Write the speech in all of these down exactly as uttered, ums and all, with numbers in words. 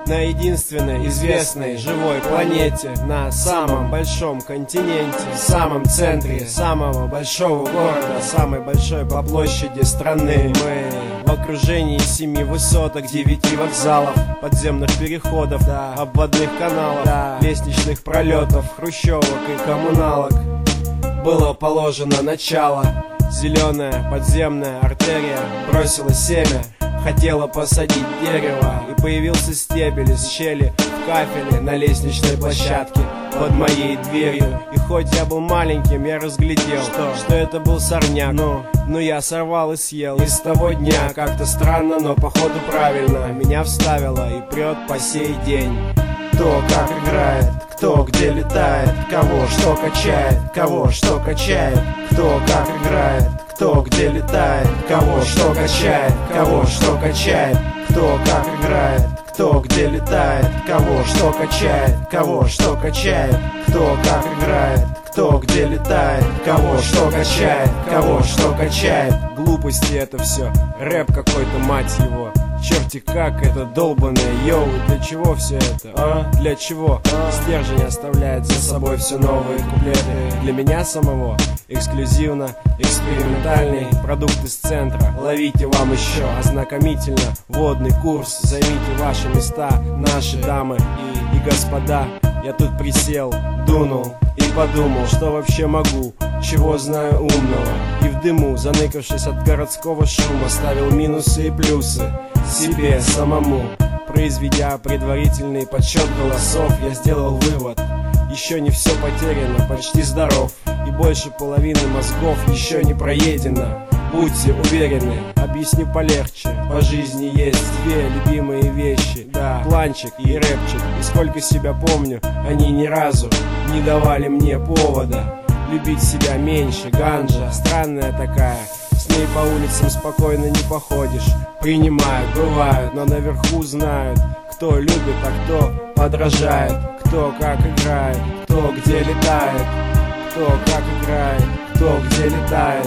на единственной известной живой планете, на самом большом континенте, в самом центре самого большого города, самой большой по площади страны. Мы в окружении семи высоток, девяти вокзалов, подземных переходов, да, обводных каналов, да, лестничных пролетов, хрущевок и коммуналок. Было положено начало. Зеленая подземная артерия бросила семя, хотела посадить дерево, и появился стебель из щели в кафеле на лестничной площадке под моей дверью. И хоть я был маленьким, я разглядел, что, что это был сорняк. Но, но я сорвал и съел. И с того дня как-то странно, но походу правильно меня вставило и прет по сей день. Кто как играет, кто где летает, кого что качает, кого что качает, кто как играет, кто где летает, кого что качает, кого что качает, кто как играет, кто где летает, кого что качает, кого что качает, кто как играет, кто где летает, кого что качает, кого что качает. Глупости это все, рэп какой-то, мать его. Черти как это долбаное, йоу, для чего все это, а? Для чего? Стержень оставляет за собой все новые куплеты. Для меня самого эксклюзивно, экспериментальный продукт из центра. Ловите вам еще ознакомительно водный курс. Займите ваши места, наши дамы и, и господа. Я тут присел, дунул и подумал, что вообще могу, чего знаю умного. И в дыму, заныкавшись от городского шума, ставил минусы и плюсы себе самому. Произведя предварительный подсчет голосов, я сделал вывод: еще не все потеряно, почти здоров, и больше половины мозгов еще не проедено. Будьте уверены, объясню полегче. По жизни есть две любимые вещи, да, планчик и рэпчик. И сколько себя помню, они ни разу не давали мне повода любить себя меньше. Ганджа странная такая, с ней по улицам спокойно не походишь. Принимают, бывают, но наверху знают, кто любит, а кто подражает, кто как играет, кто где летает, кто как играет, кто где летает,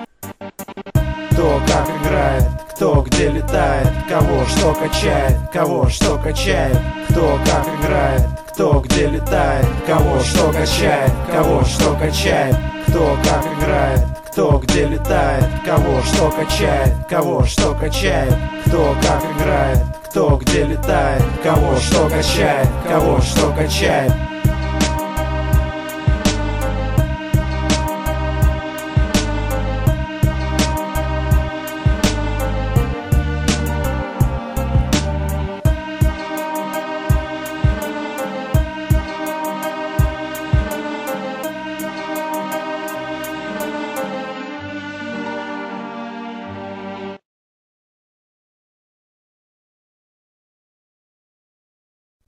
кто как играет, кто где летает, кого что качает, кого что качает, кто как играет, кто где летает, кого что качает, кого что качает, кто как играет, кто где летает, кого что качает, кого что качает, кто как играет, кто где летает, кого что качает, кого что качает.